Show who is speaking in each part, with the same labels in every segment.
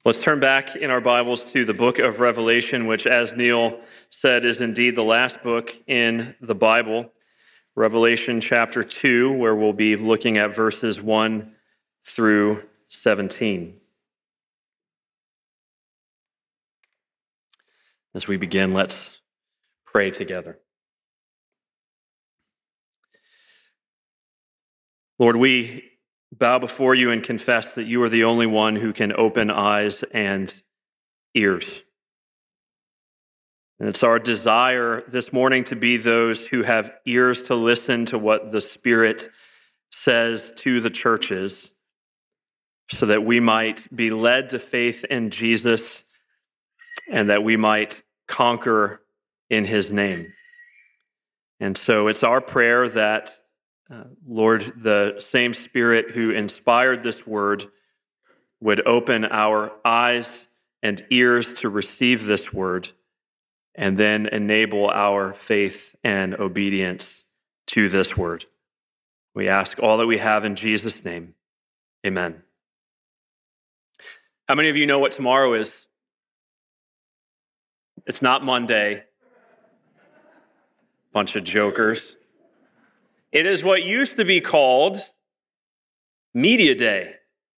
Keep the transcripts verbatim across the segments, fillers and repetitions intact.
Speaker 1: Let's turn back in our Bibles to the book of Revelation, which, as Neil said, is indeed the last book in the Bible. Revelation chapter two, where we'll be looking at verses one through seventeen. As we begin, let's pray together. Lord, we bow before you and confess that you are the only one who can open eyes and ears. And it's our desire this morning to be those who have ears to listen to what the Spirit says to the churches, so that we might be led to faith in Jesus and that we might conquer in his name. And so it's our prayer that Uh, Lord, the same Spirit who inspired this word would open our eyes and ears to receive this word and then enable our faith and obedience to this word. We ask all that we have in Jesus' name. Amen. How many of you know what tomorrow is? It's not Monday. Bunch of jokers. It is what used to be called Media Day,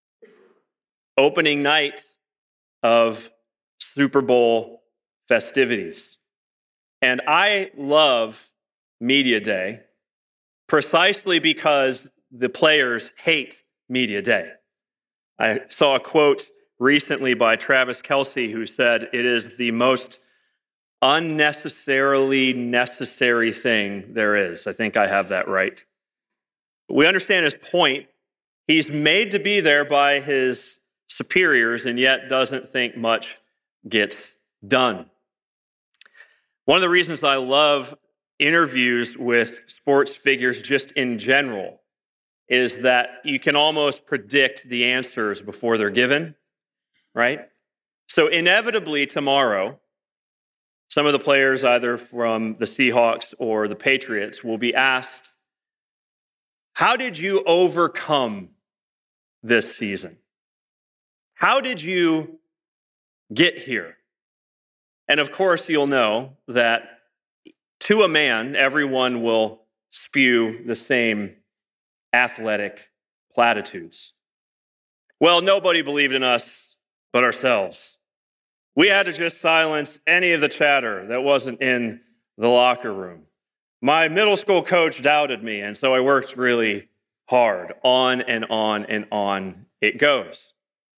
Speaker 1: opening night of Super Bowl festivities. And I love Media Day precisely because the players hate Media Day. I saw a quote recently by Travis Kelce who said, "It is the most unnecessarily necessary thing there is." I think I have that right. We understand his point. He's made to be there by his superiors and yet doesn't think much gets done. One of the reasons I love interviews with sports figures just in general is that you can almost predict the answers before they're given, right? So inevitably tomorrow, some of the players, either from the Seahawks or the Patriots, will be asked, how did you overcome this season? How did you get here? And of course, you'll know that to a man, everyone will spew the same athletic platitudes. Well, nobody believed in us but ourselves. We had to just silence any of the chatter that wasn't in the locker room. My middle school coach doubted me, and so I worked really hard. On and on and on it goes.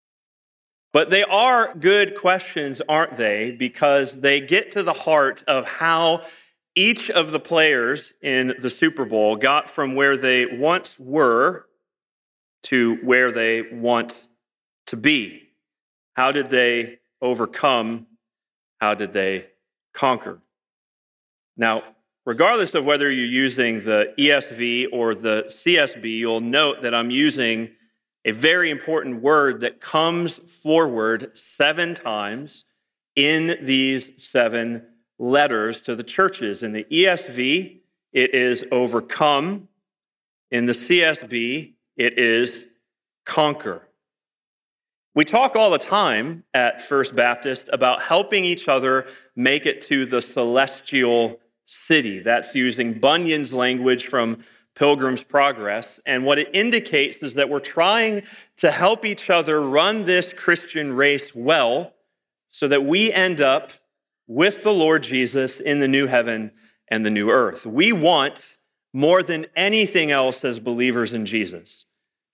Speaker 1: But they are good questions, aren't they? Because they get to the heart of how each of the players in the Super Bowl got from where they once were to where they want to be. How did they overcome? How did they conquer? Now, regardless of whether you're using the E S V or the C S B, you'll note that I'm using a very important word that comes forward seven times in these seven letters to the churches. In the E S V, it is overcome. In the C S B, it is conquer. We talk all the time at First Baptist about helping each other make it to the celestial city. That's using Bunyan's language from Pilgrim's Progress. And what it indicates is that we're trying to help each other run this Christian race well so that we end up with the Lord Jesus in the new heaven and the new earth. We want, more than anything else as believers in Jesus,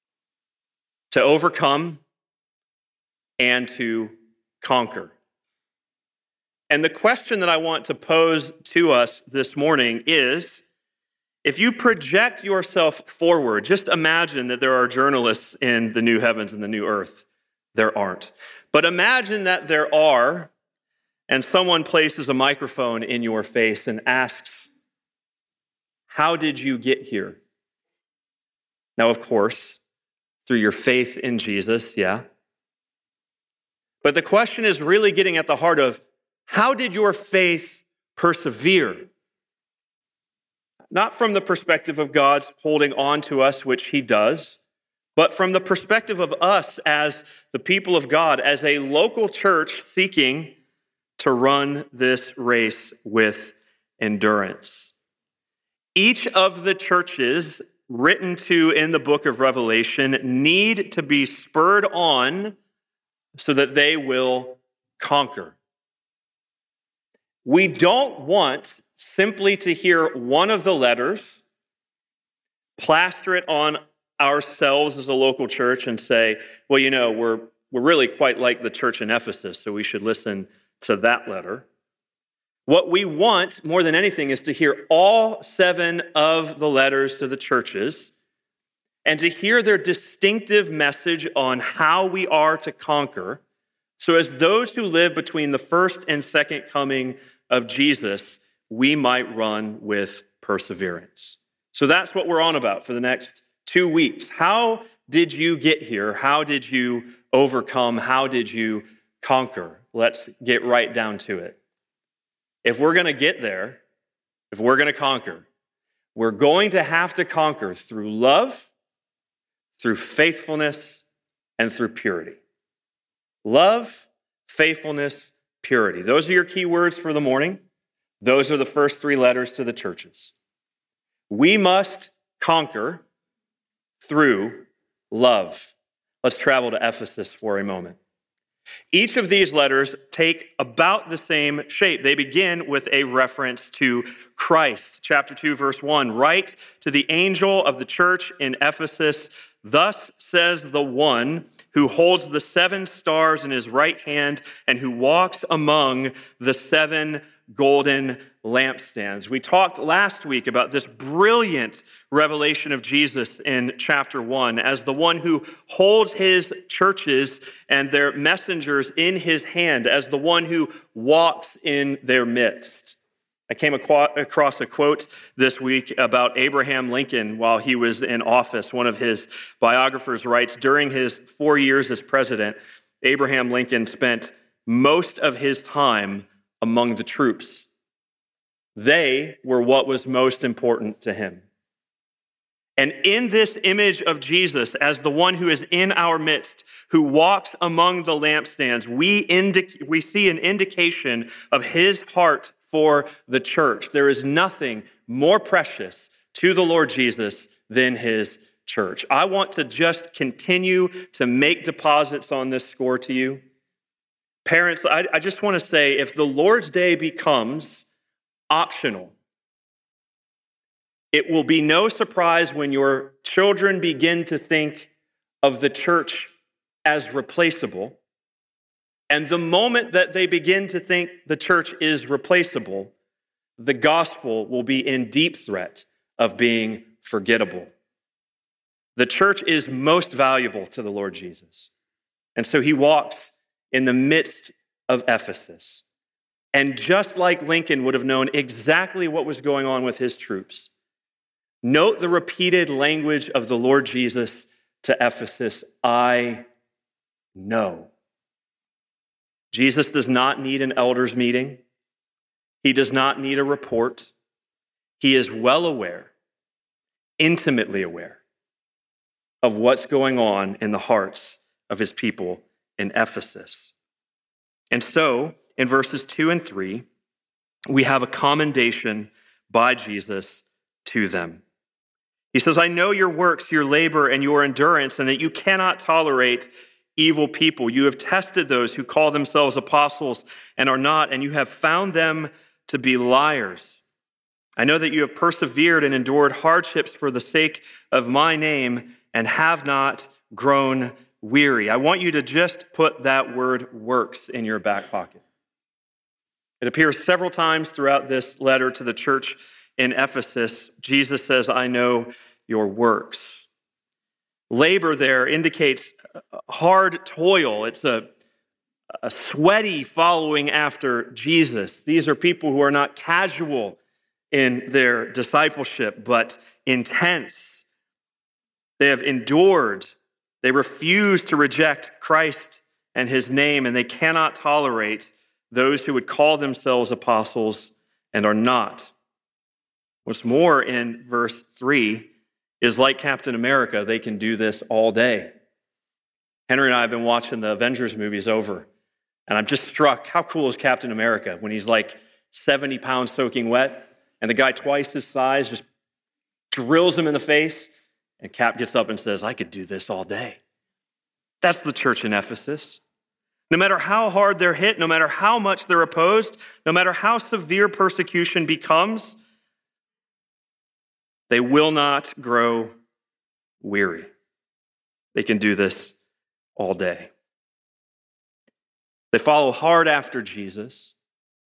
Speaker 1: to overcome and to conquer. And the question that I want to pose to us this morning is, if you project yourself forward, just imagine that there are journalists in the new heavens and the new earth. There aren't. But imagine that there are, and someone places a microphone in your face and asks, how did you get here? Now, of course, through your faith in Jesus, yeah. But the question is really getting at the heart of, how did your faith persevere? Not from the perspective of God's holding on to us, which he does, but from the perspective of us as the people of God, as a local church seeking to run this race with endurance. Each of the churches written to in the book of Revelation need to be spurred on so that they will conquer. We don't want simply to hear one of the letters, plaster it on ourselves as a local church and say, well, you know, we're, we're really quite like the church in Ephesus, so we should listen to that letter. What we want more than anything is to hear all seven of the letters to the churches and to hear their distinctive message on how we are to conquer. So as those who live between the first and second coming of Jesus, we might run with perseverance. So that's what we're on about for the next two weeks. How did you get here? How did you overcome? How did you conquer? Let's get right down to it. If we're going to get there, if we're going to conquer, we're going to have to conquer through love, through faithfulness, and through purity. Love, faithfulness, purity. Those are your key words for the morning. Those are the first three letters to the churches. We must conquer through love. Let's travel to Ephesus for a moment. Each of these letters take about the same shape. They begin with a reference to Christ. Chapter two, verse one, write to the angel of the church in Ephesus, thus says the one who holds the seven stars in his right hand and who walks among the seven golden lampstands. We talked last week about this brilliant revelation of Jesus in chapter one as the one who holds his churches and their messengers in his hand, as the one who walks in their midst. I came across a quote this week about Abraham Lincoln while he was in office. One of his biographers writes, during his four years as president, Abraham Lincoln spent most of his time among the troops. They were what was most important to him. And in this image of Jesus as the one who is in our midst, who walks among the lampstands, we, indi- we see an indication of his heart for the church. There is nothing more precious to the Lord Jesus than his church. I want to just continue to make deposits on this score to you. Parents, I, I just want to say, if the Lord's Day becomes optional, it will be no surprise when your children begin to think of the church as replaceable. And the moment that they begin to think the church is replaceable, the gospel will be in deep threat of being forgettable. The church is most valuable to the Lord Jesus. And so he walks in the midst of Ephesus. And just like Lincoln would have known exactly what was going on with his troops, note the repeated language of the Lord Jesus to Ephesus, I know. Jesus does not need an elders meeting. He does not need a report. He is well aware, intimately aware of what's going on in the hearts of his people in Ephesus. And so, in verses two and three, we have a commendation by Jesus to them. He says, I know your works, your labor, and your endurance, and that you cannot tolerate evil people. You have tested those who call themselves apostles and are not, and you have found them to be liars. I know that you have persevered and endured hardships for the sake of my name and have not grown weary. I want you to just put that word works in your back pocket. It appears several times throughout this letter to the church in Ephesus. Jesus says, I know your works. Labor there indicates hard toil. It's a, a sweaty following after Jesus. These are people who are not casual in their discipleship, but intense. They have endured. They refuse to reject Christ and his name, and they cannot tolerate those who would call themselves apostles and are not. What's more, in verse three, is like Captain America. They can do this all day. Henry and I have been watching the Avengers movies over, and I'm just struck, how cool is Captain America when he's like seventy pounds soaking wet, and the guy twice his size just drills him in the face, and Cap gets up and says, I could do this all day. That's the church in Ephesus. No matter how hard they're hit, no matter how much they're opposed, no matter how severe persecution becomes, they will not grow weary. They can do this all day. They follow hard after Jesus.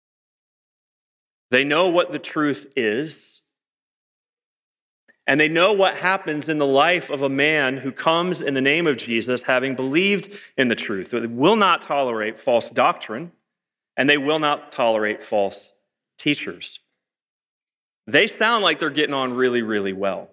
Speaker 1: They know what the truth is. And they know what happens in the life of a man who comes in the name of Jesus, having believed in the truth. They will not tolerate false doctrine, and they will not tolerate false teachers. They sound like they're getting on really, really well.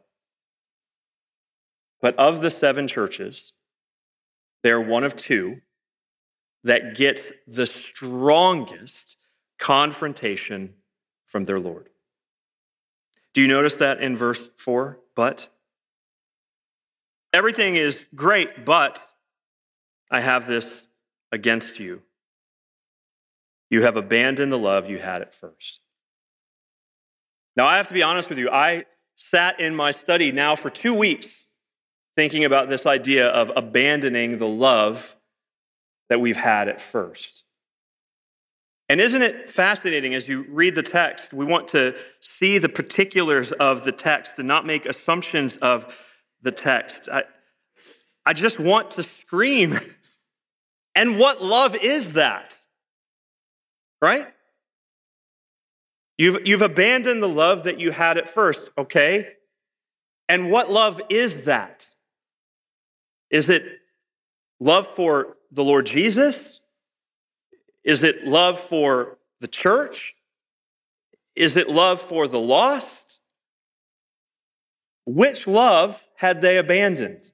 Speaker 1: But of the seven churches, they're one of two that gets the strongest confrontation from their Lord. Do you notice that in verse four? But everything is great, but I have this against you. You have abandoned the love you had at first. Now, I have to be honest with you. I sat in my study now for two weeks thinking about this idea of abandoning the love that we've had at first. And isn't it fascinating as you read the text? We want to see the particulars of the text and not make assumptions of the text. I, I just want to scream. And what love is that? Right? You've, you've abandoned the love that you had at first, okay? And what love is that? Is it love for the Lord Jesus? Is it love for the church? Is it love for the lost? Which love had they abandoned?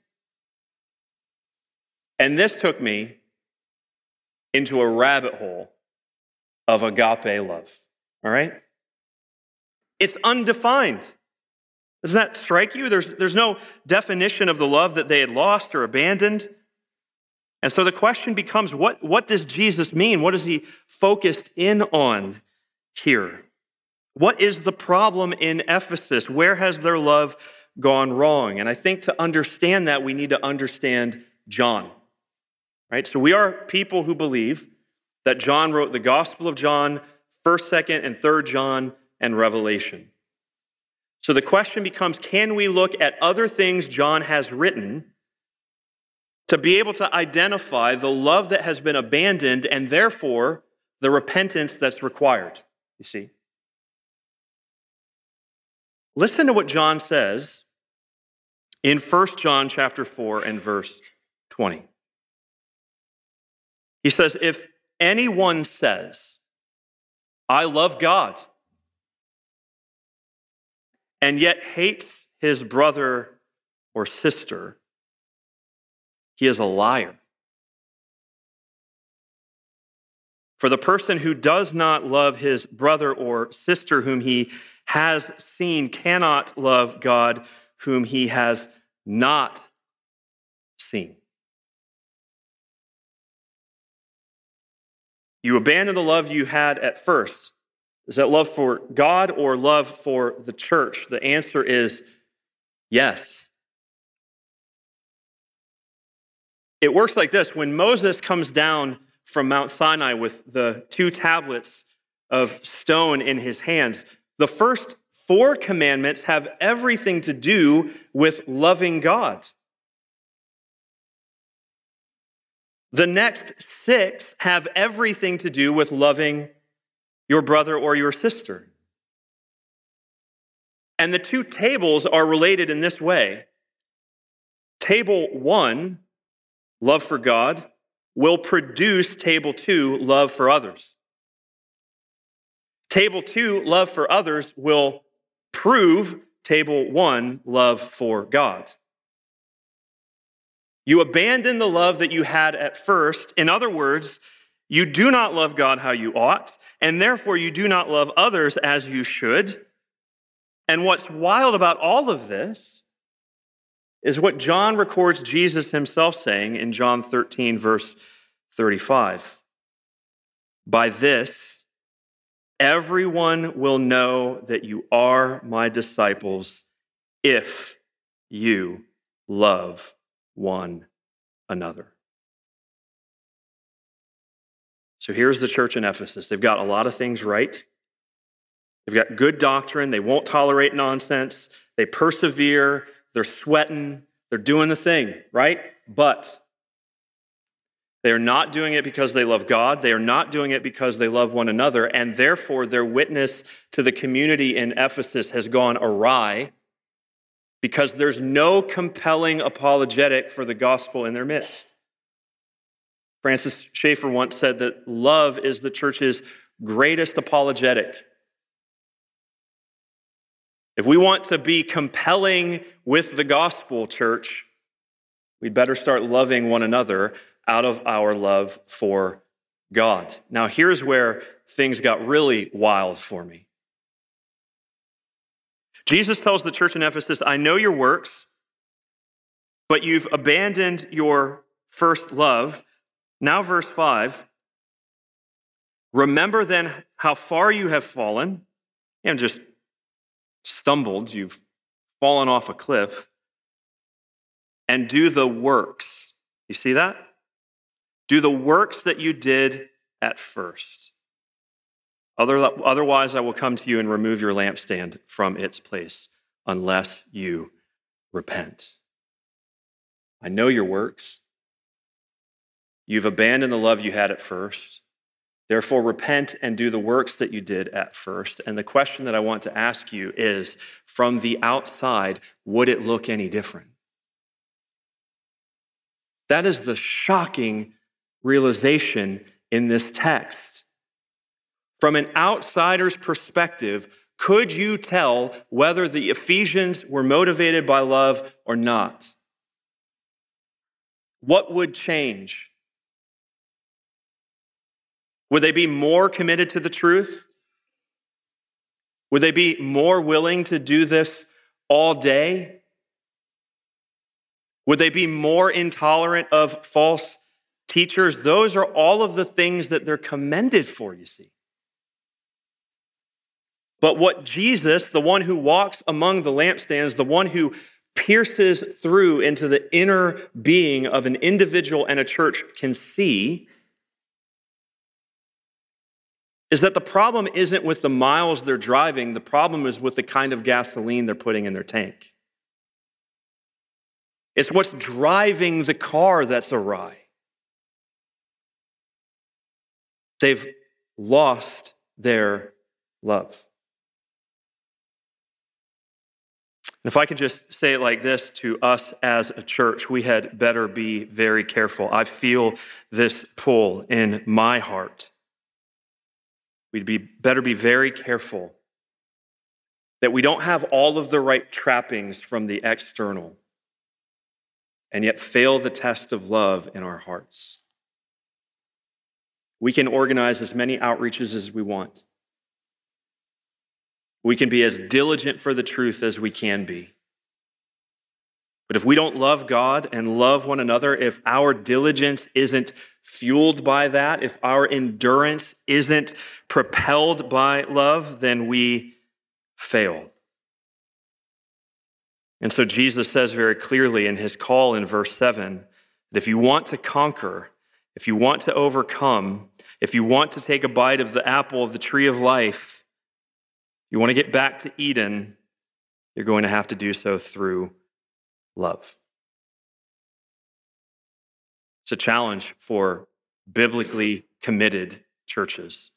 Speaker 1: And this took me into a rabbit hole of agape love, all right? It's undefined. Doesn't that strike you? There's, there's no definition of the love that they had lost or abandoned. And so the question becomes, what, what does Jesus mean? What is he focused in on here? What is the problem in Ephesus? Where has their love gone wrong? And I think to understand that, we need to understand John. Right? So we are people who believe that John wrote the Gospel of John, first, second, and third John, and Revelation. So the question becomes, can we look at other things John has written to be able to identify the love that has been abandoned and therefore the repentance that's required? You see? Listen to what John says in First John chapter four and verse twenty. He says, if anyone says, I love God, and yet hates his brother or sister, he is a liar. For the person who does not love his brother or sister whom he has seen cannot love God whom he has not seen. You abandon the love you had at first. Is that love for God or love for the church? The answer is yes. It works like this. When Moses comes down from Mount Sinai with the two tablets of stone in his hands, the first four commandments have everything to do with loving God. The next six have everything to do with loving your brother or your sister. And the two tables are related in this way. Table one, love for God, will produce table two, love for others. Table two, love for others, will prove table one, love for God. You abandon the love that you had at first. In other words, you do not love God how you ought, and therefore you do not love others as you should. And what's wild about all of this is what John records Jesus himself saying in John thirteen, verse thirty-five. By this, everyone will know that you are my disciples if you love one another. So here's the church in Ephesus. They've got a lot of things right. They've got good doctrine. They won't tolerate nonsense. They persevere. They're sweating. They're doing the thing, right? But they are not doing it because they love God. They are not doing it because they love one another. And therefore, their witness to the community in Ephesus has gone awry because there's no compelling apologetic for the gospel in their midst. Francis Schaeffer once said that love is the church's greatest apologetic. If we want to be compelling with the gospel, church, we'd better start loving one another out of our love for God. Now, here's where things got really wild for me. Jesus tells the church in Ephesus, I know your works, but you've abandoned your first love. Now, verse five, remember then how far you have fallen and just stumbled, you've fallen off a cliff, and do the works. You see that? Do the works that you did at first. Other, otherwise, I will come to you and remove your lampstand from its place unless you repent. I know your works. You've abandoned the love you had at first. Therefore, repent and do the works that you did at first. And the question that I want to ask you is, from the outside, would it look any different? That is the shocking realization in this text. From an outsider's perspective, could you tell whether the Ephesians were motivated by love or not? What would change? Would they be more committed to the truth? Would they be more willing to do this all day? Would they be more intolerant of false teachers? Those are all of the things that they're commended for, you see. But what Jesus, the one who walks among the lampstands, the one who pierces through into the inner being of an individual and a church can see, is that the problem isn't with the miles they're driving, the problem is with the kind of gasoline they're putting in their tank. It's what's driving the car that's awry. They've lost their love. And if I could just say it like this to us as a church, we had better be very careful. I feel this pull in my heart. We'd be better be very careful that we don't have all of the right trappings from the external and yet fail the test of love in our hearts. We can organize as many outreaches as we want. We can be as diligent for the truth as we can be. But if we don't love God and love one another, if our diligence isn't fueled by that, if our endurance isn't propelled by love, then we fail. And so Jesus says very clearly in his call in verse seven, that if you want to conquer, if you want to overcome, if you want to take a bite of the apple of the tree of life, you want to get back to Eden, you're going to have to do so through love. It's a challenge for biblically committed churches.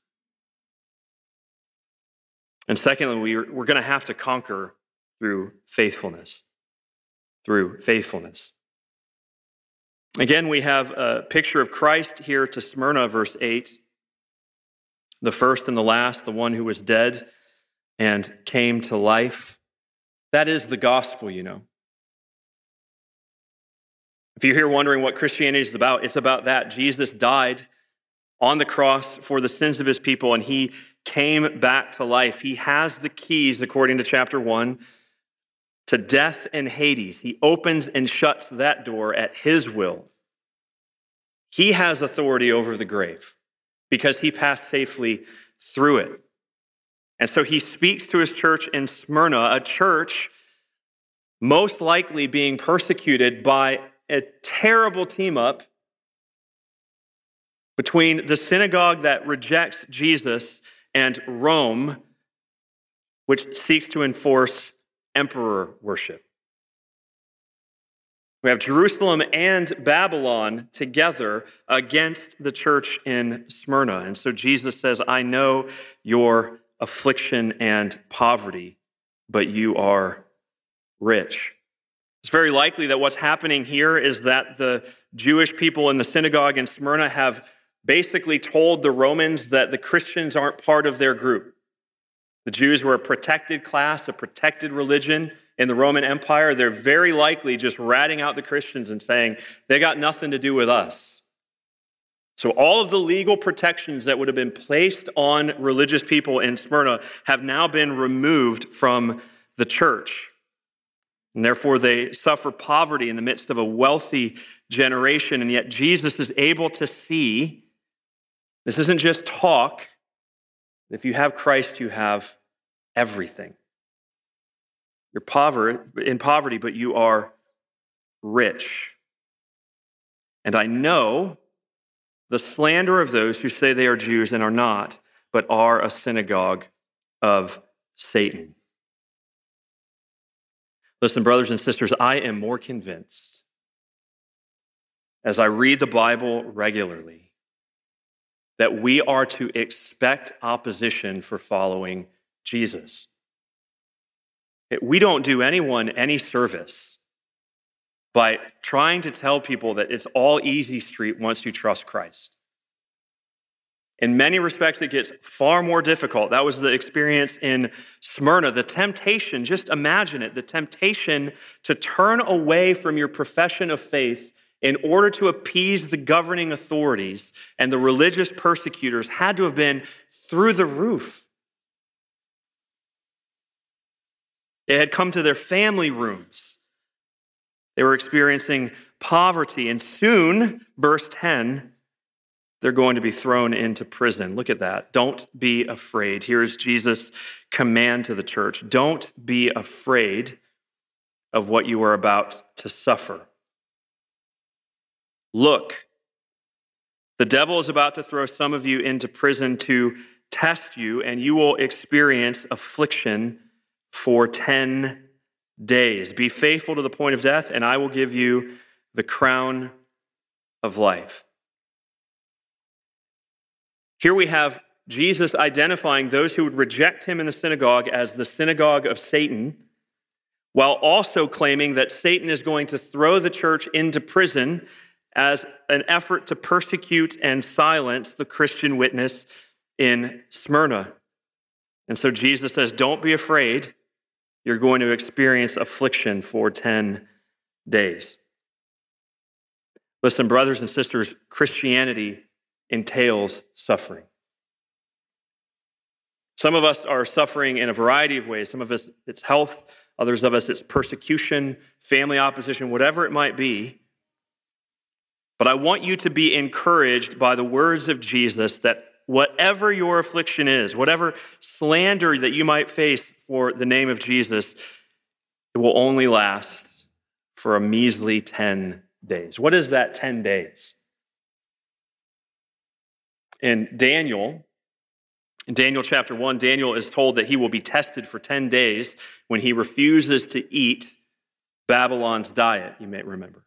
Speaker 1: And secondly, we're, we're going to have to conquer through faithfulness. Through faithfulness. Again, we have a picture of Christ here to Smyrna, verse eight. The first and the last, the one who was dead and came to life. That is the gospel, you know. If you're here wondering what Christianity is about, it's about that. Jesus died on the cross for the sins of his people, and he came back to life. He has the keys, according to chapter one, to death and Hades. He opens and shuts that door at his will. He has authority over the grave because he passed safely through it. And so he speaks to his church in Smyrna, a church most likely being persecuted by a terrible team up between the synagogue that rejects Jesus and Rome, which seeks to enforce emperor worship. We have Jerusalem and Babylon together against the church in Smyrna. And so Jesus says, I know your affliction and poverty, but you are rich. It's very likely that what's happening here is that the Jewish people in the synagogue in Smyrna have basically told the Romans that the Christians aren't part of their group. The Jews were a protected class, a protected religion in the Roman Empire. They're very likely just ratting out the Christians and saying, they got nothing to do with us. So all of the legal protections that would have been placed on religious people in Smyrna have now been removed from the church. And therefore they suffer poverty in the midst of a wealthy generation. And yet Jesus is able to see, this isn't just talk. If you have Christ, you have everything. You're pover- in poverty, but you are rich. And I know the slander of those who say they are Jews and are not, but are a synagogue of Satan. Listen, brothers and sisters, I am more convinced as I read the Bible regularly that we are to expect opposition for following Jesus. We don't do anyone any service by trying to tell people that it's all easy street once you trust Christ. In many respects, it gets far more difficult. That was the experience in Smyrna. The temptation, just imagine it, the temptation to turn away from your profession of faith in order to appease the governing authorities and the religious persecutors had to have been through the roof. It had come to their family rooms. They were experiencing poverty, and soon, verse ten, they're going to be thrown into prison. Look at that. Don't be afraid. Here's Jesus' command to the church. Don't be afraid of what you are about to suffer. Look, the devil is about to throw some of you into prison to test you, and you will experience affliction for ten days. Be faithful to the point of death, and I will give you the crown of life. Here we have Jesus identifying those who would reject him in the synagogue as the synagogue of Satan, while also claiming that Satan is going to throw the church into prison as an effort to persecute and silence the Christian witness in Smyrna. And so Jesus says, don't be afraid. You're going to experience affliction for ten days. Listen, brothers and sisters, Christianity entails suffering. Some of us are suffering in a variety of ways. Some of us, it's health. Others of us, it's persecution, family opposition, whatever it might be. But I want you to be encouraged by the words of Jesus that whatever your affliction is, whatever slander that you might face for the name of Jesus, it will only last for a measly ten days. What is that ten days? In Daniel, in Daniel chapter one, Daniel is told that he will be tested for ten days when he refuses to eat Babylon's diet, you may remember.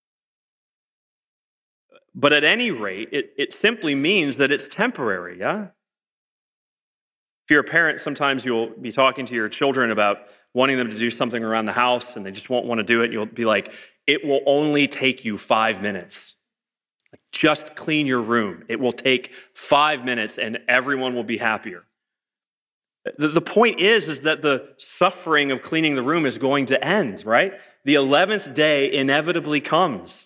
Speaker 1: But at any rate, it, it simply means that it's temporary, yeah? If you're a parent, sometimes you'll be talking to your children about wanting them to do something around the house and they just won't want to do it. You'll be like, it will only take you five minutes. Like, just clean your room. It will take five minutes and everyone will be happier. The, the point is, is that the suffering of cleaning the room is going to end, right? The eleventh day inevitably comes.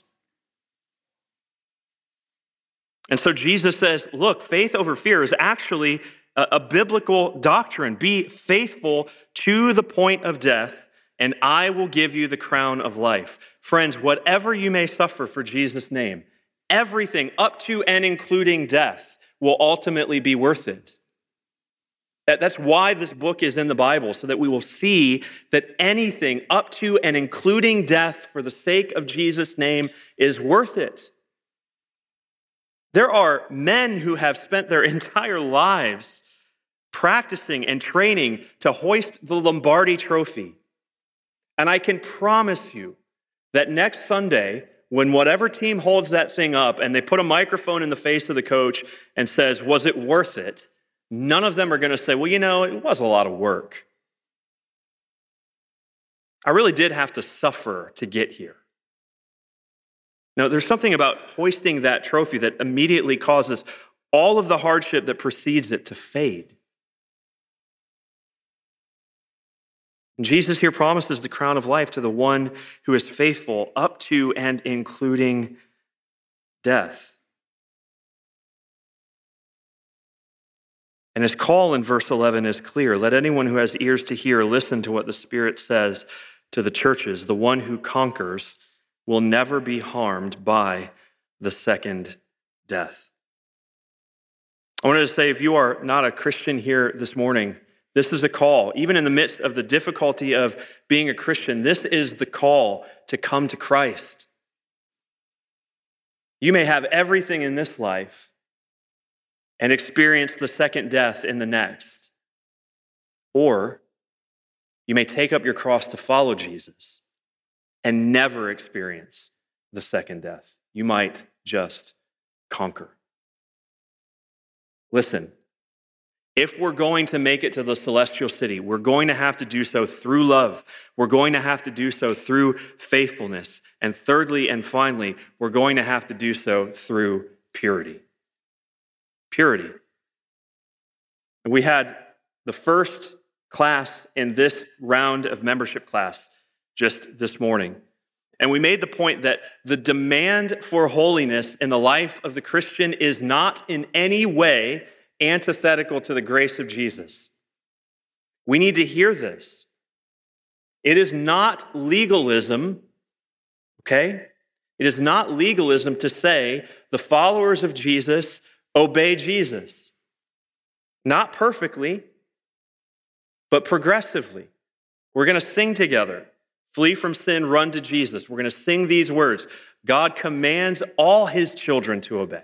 Speaker 1: And so Jesus says, look, faith over fear is actually a, a biblical doctrine. Be faithful to the point of death, and I will give you the crown of life. Friends, whatever you may suffer for Jesus' name, everything up to and including death will ultimately be worth it. That's why this book is in the Bible, so that we will see that anything up to and including death for the sake of Jesus' name is worth it. There are men who have spent their entire lives practicing and training to hoist the Lombardi Trophy. And I can promise you that next Sunday, when whatever team holds that thing up and they put a microphone in the face of the coach and says, was it worth it? None of them are going to say, well, you know, it was a lot of work. I really did have to suffer to get here. No, there's something about hoisting that trophy that immediately causes all of the hardship that precedes it to fade. And Jesus here promises the crown of life to the one who is faithful up to and including death. And his call in verse eleven is clear. Let anyone who has ears to hear listen to what the Spirit says to the churches. The one who conquers will never be harmed by the second death. I wanted to say, if you are not a Christian here this morning, this is a call. Even in the midst of the difficulty of being a Christian, this is the call to come to Christ. You may have everything in this life and experience the second death in the next. Or you may take up your cross to follow Jesus and never experience the second death. You might just conquer. Listen, if we're going to make it to the celestial city, we're going to have to do so through love. We're going to have to do so through faithfulness. And thirdly and finally, we're going to have to do so through purity. Purity. And we had the first class in this round of membership class just this morning. And we made the point that the demand for holiness in the life of the Christian is not in any way antithetical to the grace of Jesus. We need to hear this. It is not legalism, okay? It is not legalism to say the followers of Jesus obey Jesus. Not perfectly, but progressively. We're going to sing together. Flee from sin, run to Jesus. We're going to sing these words. God commands all his children to obey.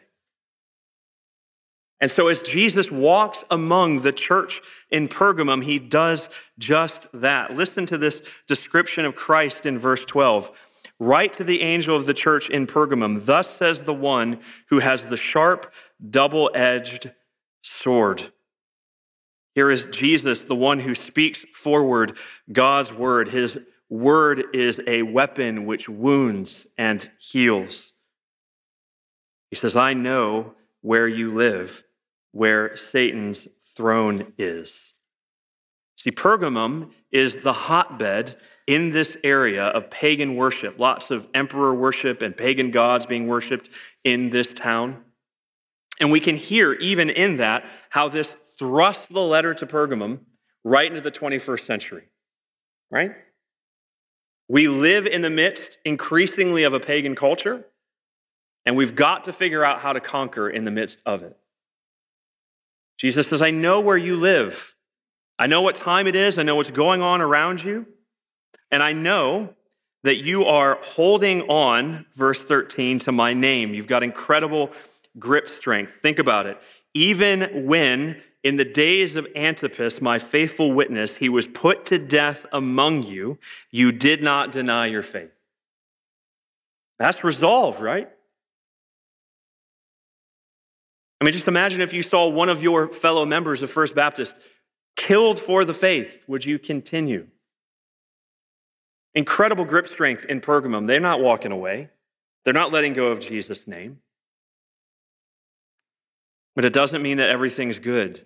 Speaker 1: And so as Jesus walks among the church in Pergamum, he does just that. Listen to this description of Christ in verse twelve. Write to the angel of the church in Pergamum, thus says the one who has the sharp, double-edged sword. Here is Jesus, the one who speaks forward God's word. His word is a weapon which wounds and heals. He says, I know where you live, where Satan's throne is. See, Pergamum is the hotbed in this area of pagan worship. Lots of emperor worship and pagan gods being worshipped in this town. And we can hear, even in that, how this thrusts the letter to Pergamum right into the twenty-first century, right? We live in the midst, increasingly, of a pagan culture, and we've got to figure out how to conquer in the midst of it. Jesus says, I know where you live. I know what time it is. I know what's going on around you. And I know that you are holding on, verse thirteen, to my name. You've got incredible grip strength. Think about it. Even when, in the days of Antipas, my faithful witness, he was put to death among you, you did not deny your faith. That's resolve, right? I mean, just imagine if you saw one of your fellow members of First Baptist killed for the faith. Would you continue? Incredible grip strength in Pergamum. They're not walking away. They're not letting go of Jesus' name. But it doesn't mean that everything's good.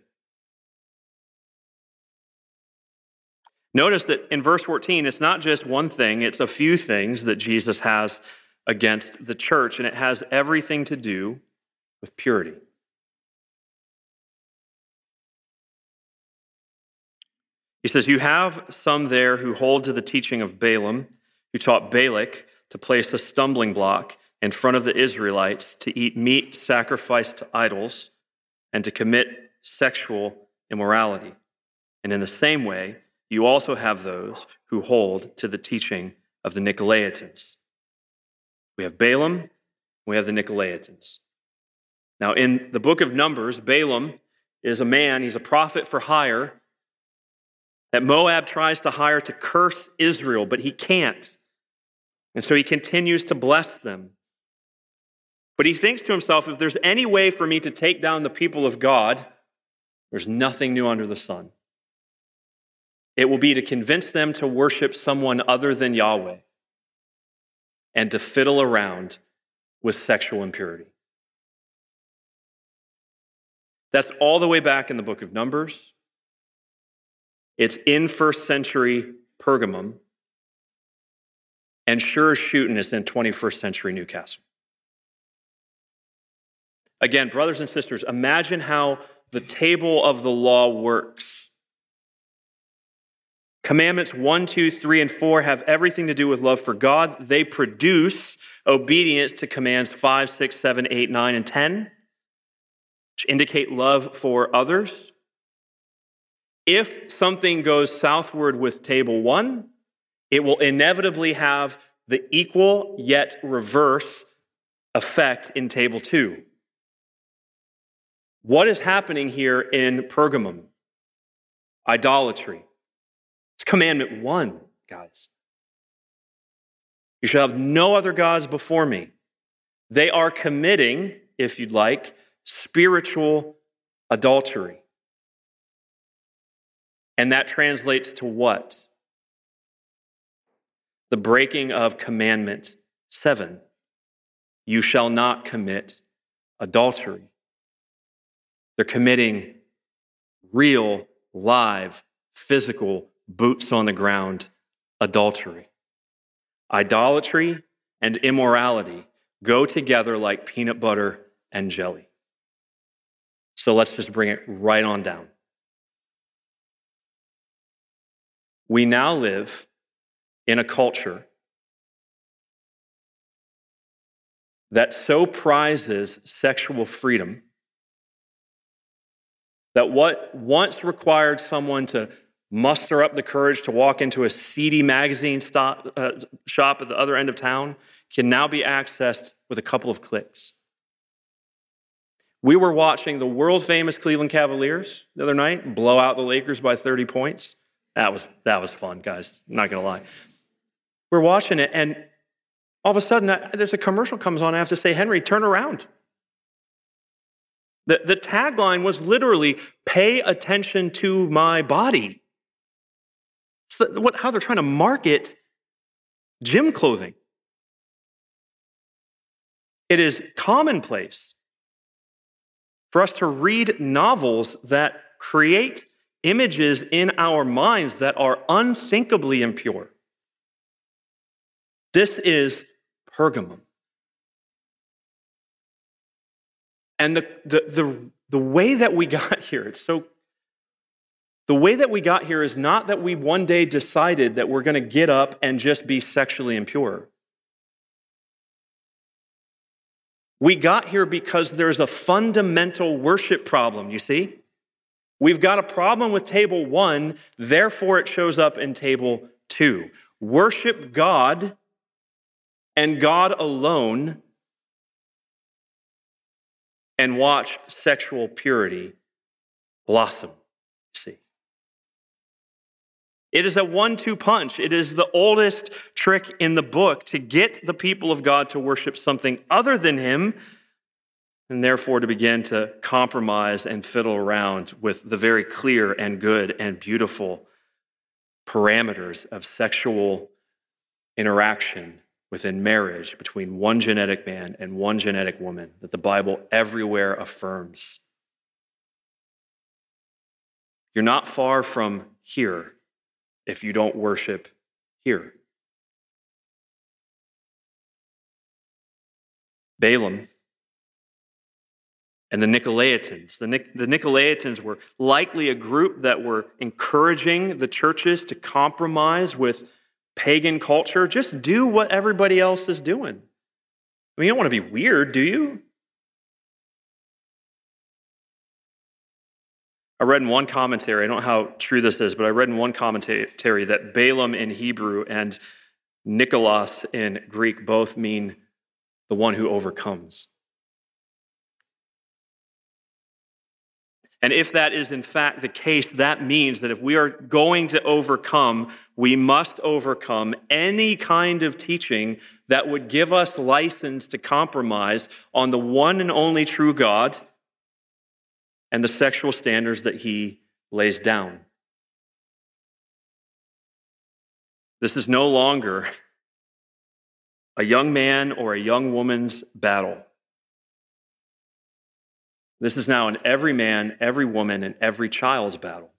Speaker 1: Notice that in verse fourteen, it's not just one thing, it's a few things that Jesus has against the church, and it has everything to do with purity. You He says, you have some there who hold to the teaching of Balaam, who taught Balak to place a stumbling block in front of the Israelites to eat meat sacrificed to idols and to commit sexual immorality. And in the same way, you also have those who hold to the teaching of the Nicolaitans. We have Balaam, we have the Nicolaitans. Now, in the book of Numbers, Balaam is a man, he's a prophet for hire, that Moab tries to hire to curse Israel, but he can't. And so he continues to bless them. But he thinks to himself, if there's any way for me to take down the people of God, there's nothing new under the sun. It will be to convince them to worship someone other than Yahweh and to fiddle around with sexual impurity. That's all the way back in the book of Numbers. It's in first century Pergamum. And sure as shooting, it's in twenty-first century Newcastle. Again, brothers and sisters, imagine how the table of the law works. Commandments one, two, three, and four have everything to do with love for God. They produce obedience to commands five, six, seven, eight, nine, and ten, which indicate love for others. If something goes southward with table one, it will inevitably have the equal yet reverse effect in table two. What is happening here in Pergamum? Idolatry. It's commandment one, guys. You shall have no other gods before me. They are committing, if you'd like, spiritual adultery. And that translates to what? The breaking of commandment seven. You shall not commit adultery. They're committing real, live, physical, boots on the ground adultery. Idolatry and immorality go together like peanut butter and jelly. So let's just bring it right on down. We now live in a culture that so prizes sexual freedom that what once required someone to muster up the courage to walk into a seedy magazine stop, uh, shop at the other end of town can now be accessed with a couple of clicks. We were watching the world-famous Cleveland Cavaliers the other night blow out the Lakers by thirty points. That was, that was fun, guys. I'm not going to lie. We're watching it, and all of a sudden, there's a commercial comes on. I have to say, Henry, turn around. The, the tagline was literally, pay attention to my body. It's the, what, how they're trying to market gym clothing. It is commonplace for us to read novels that create images in our minds that are unthinkably impure. This is Pergamum. And the, the, the, the way that we got here, it's so, the way that we got here is not that we one day decided that we're going to get up and just be sexually impure. We got here because there's a fundamental worship problem, you see? We've got a problem with table one, therefore it shows up in table two. Worship God and God alone, and watch sexual purity blossom, see? It is a one two punch. It is the oldest trick in the book to get the people of God to worship something other than Him, and therefore to begin to compromise and fiddle around with the very clear and good and beautiful parameters of sexual interaction within marriage between one genetic man and one genetic woman that the Bible everywhere affirms. You're not far from here if you don't worship here. Balaam and the Nicolaitans. The, Nic- the Nicolaitans were likely a group that were encouraging the churches to compromise with pagan culture. Just do what everybody else is doing. I mean, you don't want to be weird, do you? I read in one commentary, I don't know how true this is, but I read in one commentary that Balaam in Hebrew and Nicholas in Greek both mean the one who overcomes. And if that is in fact the case, that means that if we are going to overcome, we must overcome any kind of teaching that would give us license to compromise on the one and only true God and the sexual standards that he lays down. This is no longer a young man or a young woman's battle. This is now an every man, every woman, and every child's battle.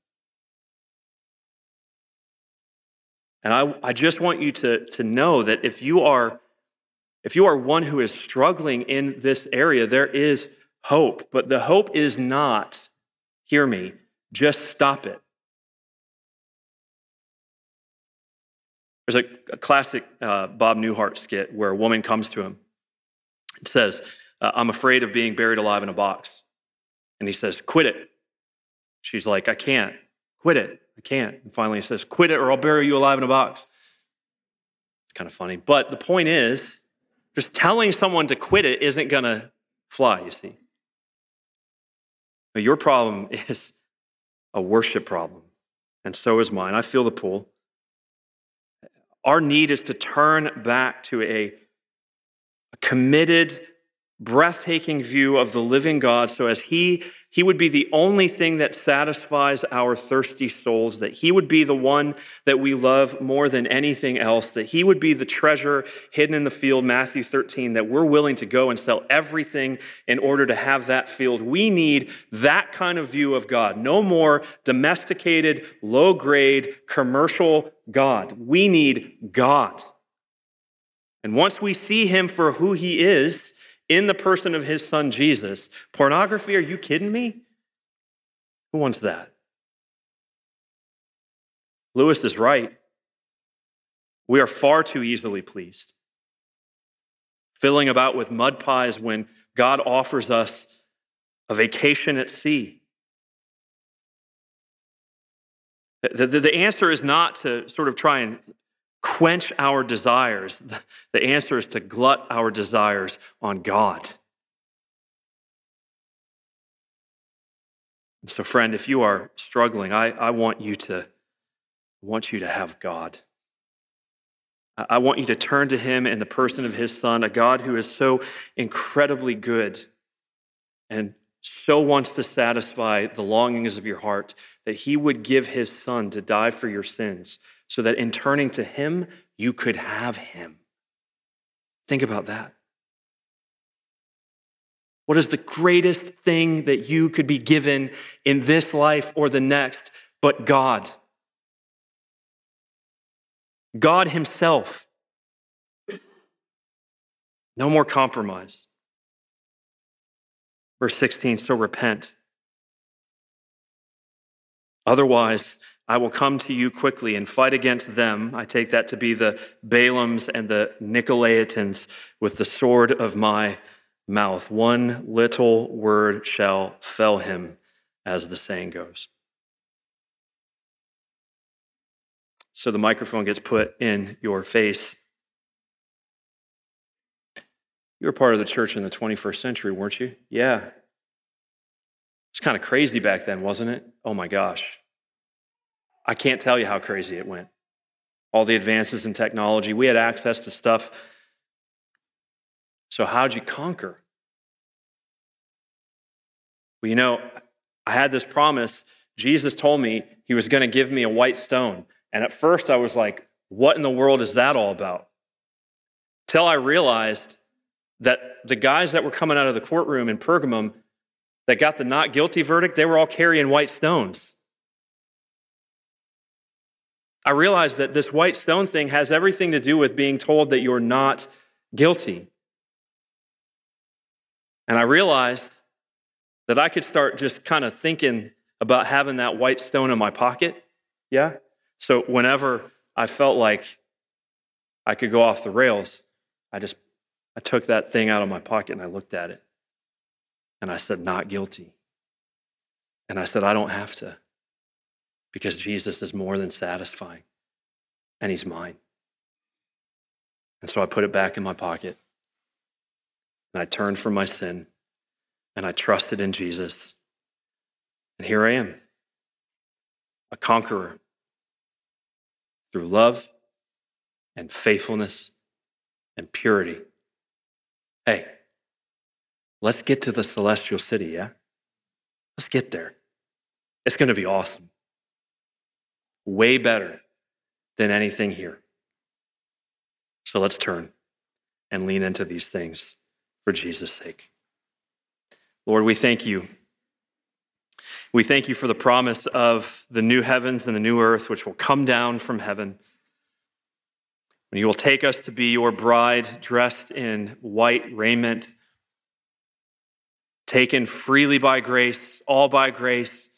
Speaker 1: And I, I just want you to, to know that if you are, if you are one who is struggling in this area, there is hope. But the hope is not, hear me, just stop it. There's a, a classic uh, Bob Newhart skit where a woman comes to him and says, uh, I'm afraid of being buried alive in a box. And he says, quit it. She's like, I can't. Quit it. I can't. And finally he says, quit it or I'll bury you alive in a box. It's kind of funny. But the point is, just telling someone to quit it isn't going to fly, you see. But your problem is a worship problem. And so is mine. I feel the pull. Our need is to turn back to a, a committed, breathtaking view of the living God so as he, he would be the only thing that satisfies our thirsty souls, that he would be the one that we love more than anything else, that he would be the treasure hidden in the field, Matthew thirteen, that we're willing to go and sell everything in order to have that field. We need that kind of view of God. No more domesticated, low-grade, commercial God. We need God. And once we see him for who he is, in the person of his son, Jesus. Pornography, are you kidding me? Who wants that? Lewis is right. We are far too easily pleased, filling about with mud pies when God offers us a vacation at sea. The, the, the answer is not to sort of try and quench our desires. The answer is to glut our desires on God. And so, friend, if you are struggling, I, I want you to I want you to have God. I, I want you to turn to him in the person of his son, a God who is so incredibly good and so wants to satisfy the longings of your heart that he would give his son to die for your sins, so that in turning to him, you could have him. Think about that. What is the greatest thing that you could be given in this life or the next but God? God himself. No more compromise. Verse sixteen, so repent. Otherwise, I will come to you quickly and fight against them. I take that to be the Balaams and the Nicolaitans with the sword of my mouth. One little word shall fell him, as the saying goes. So the microphone gets put in your face. You were part of the church in the twenty-first century, weren't you? Yeah. It's kind of crazy back then, wasn't it? Oh my gosh. I can't tell you how crazy it went. All the advances in technology, we had access to stuff. So how'd you conquer? Well, you know, I had this promise. Jesus told me he was going to give me a white stone. And at first I was like, what in the world is that all about? Till I realized that the guys that were coming out of the courtroom in Pergamum that got the not guilty verdict, they were all carrying white stones. I realized that this white stone thing has everything to do with being told that you're not guilty. And I realized that I could start just kind of thinking about having that white stone in my pocket. Yeah? So whenever I felt like I could go off the rails, I just, I took that thing out of my pocket and I looked at it. And I said, not guilty. And I said, I don't have to, because Jesus is more than satisfying and he's mine. And so I put it back in my pocket and I turned from my sin and I trusted in Jesus. And here I am, a conqueror through love and faithfulness and purity. Hey, let's get to the celestial city, yeah? Let's get there. It's going to be awesome. Way better than anything here. So let's turn and lean into these things for Jesus' sake. Lord, we thank you. We thank you for the promise of the new heavens and the new earth, which will come down from heaven. When you will take us to be your bride, dressed in white raiment, taken freely by grace, all by grace,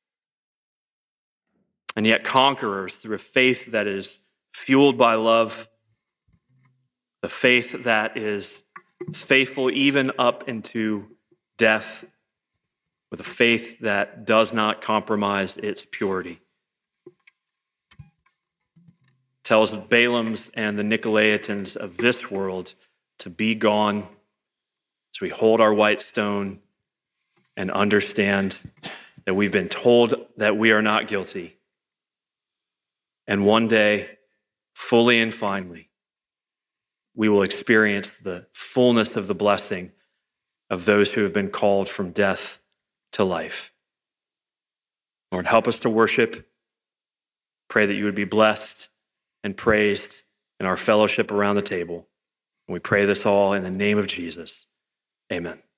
Speaker 1: and yet conquerors through a faith that is fueled by love, the faith that is faithful even up into death, with a faith that does not compromise its purity. Tells the Balaams and the Nicolaitans of this world to be gone, as we hold our white stone and understand that we've been told that we are not guilty. And one day, fully and finally, we will experience the fullness of the blessing of those who have been called from death to life. Lord, help us to worship. Pray that you would be blessed and praised in our fellowship around the table. And we pray this all in the name of Jesus. Amen.